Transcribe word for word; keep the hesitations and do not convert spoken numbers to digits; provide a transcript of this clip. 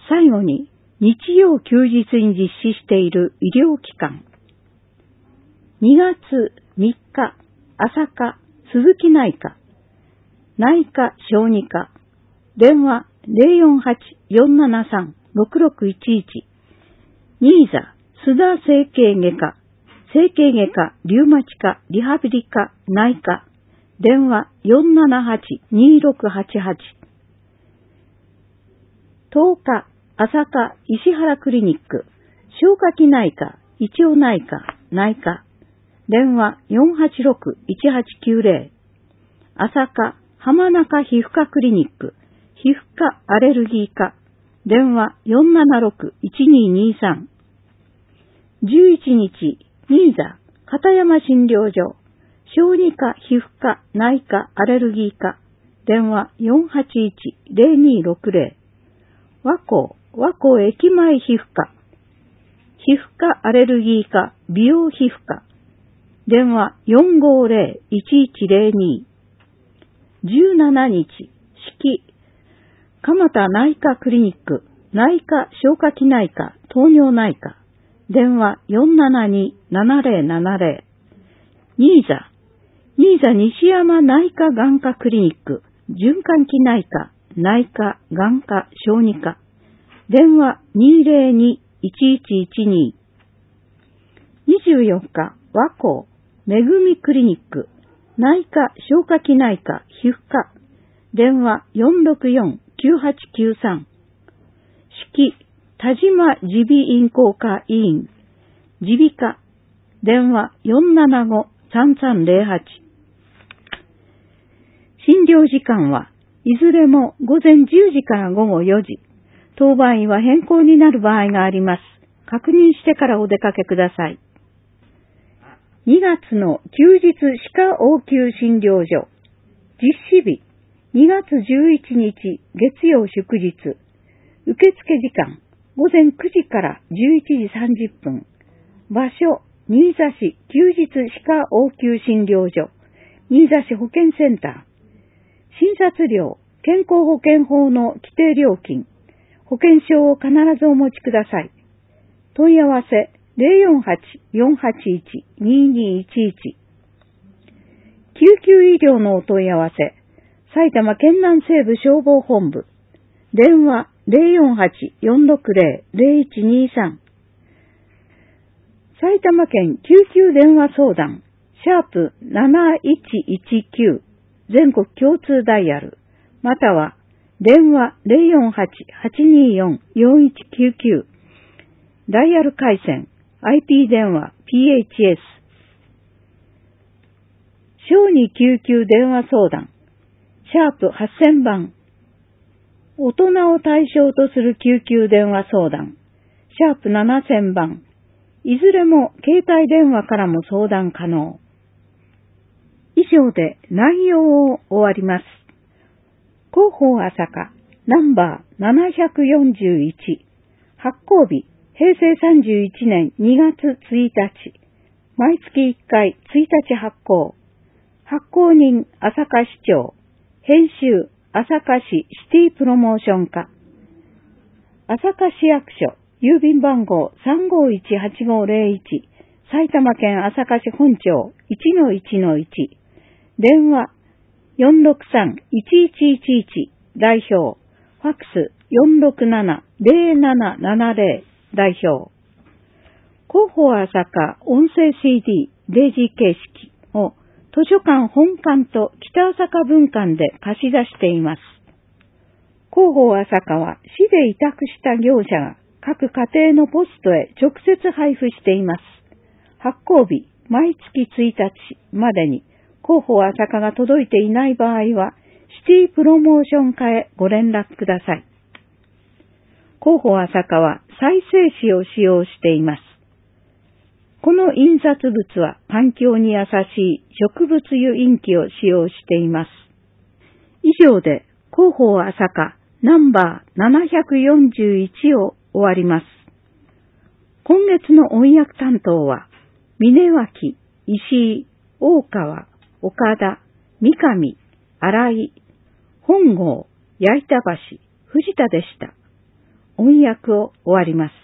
最後に、日曜休日に実施している医療機関。にがつみっか、朝課、鈴木内科、内科小児科、電話 ゼロよんはち よんななさん ろくろくいちいち、ニーザ、須田整形外科、整形外科、リウマチ科、リハビリ科、内科、電話 よんななはち にろくはちはち、とおか、朝課、石原クリニック、消化器内科、胃腸内科、内科、電話 よんはちろく いちはちきゅうゼロ、朝課、浜中皮膚科クリニック、皮膚科アレルギー科、電話 よんななろく いちににさん、じゅういちにち、ニーザ、片山診療所、小児科皮膚科内科アレルギー科、電話 よんはちいち ゼロにろくゼロ、和光、和光駅前皮膚科、皮膚科アレルギー科美容皮膚科、電話 よんごゼロ いちいちゼロに、じゅうしちにち、四季、蒲田内科クリニック、内科消化器内科、糖尿内科、電話 よんななに ななゼロななゼロ、ニーザ、ニーザ西山内科眼科クリニック、循環器内科、内科眼科小児科、電話 にゼロに いちいちいちに、にじゅうよっか、和光、めぐみクリニック、内科消化器内科皮膚科、電話 よんろくよん きゅうはちきゅうさん、四季、田島耳鼻咽喉科医院、耳鼻科、電話 よんななご さんさんゼロはち。診療時間はいずれも午前じゅうじから午後よじ。当番医は変更になる場合があります。確認してからお出かけください。にがつの休日歯科応急診療所。実施日、にがつじゅういちにち月曜祝日。受付時間、午前くじからじゅういちじさんじゅっぷん。場所、新座市休日歯科応急診療所。新座市保健センター。診察料、健康保険法の規定料金。保険証を必ずお持ちください。問い合わせ、ゼロよんはち よんはちいち ににいちいち。救急医療のお問い合わせ、埼玉県南西部消防本部。電話、ゼロよんはち よんろくゼロ ゼロいちにさん。埼玉県救急電話相談、シャープなないちいちきゅう、全国共通ダイヤル、または、電話 ゼロよんはち はちによん よんいちきゅうきゅう、ダイヤル回線、アイピー 電話、ピーエイチエス。小児救急電話相談、シャープはっせんばん。大人を対象とする救急電話相談、シャープななせんばん。いずれも携帯電話からも相談可能。以上で内容を終わります。広報朝霞ナンバーななひゃくよんじゅういち、発行日へいせいさんじゅういちねんにがつついたち、毎月いっかいついたち発行。発行人朝霞市長、編集朝霞市シティプロモーション課。朝霞市役所郵便番号 さんごいちはちごゼロいち、埼玉県朝霞市本町 いちのいちのいち、電話 よんろくさん いちいちいちいち、代表、ファックス よんろくなな ゼロななななゼロ、代表。広報朝霞音声 シーディー、デジ形式を図書館本館と北朝霞分館で貸し出しています。広報朝霞は市で委託した業者が各家庭のポストへ直接配布しています。発行日、毎月ついたちまでに広報朝霞が届いていない場合は、シティプロモーション課へご連絡ください。広報朝霞は再生紙を使用しています。この印刷物は環境に優しい植物油インキを使用しています。以上で広報朝霞ナンバーななひゃくよんじゅういちを終わります。今月の音訳担当は、峯脇、石井、大川、岡田、三上、新井、本郷、矢板橋、藤田でした。 音訳を終わります。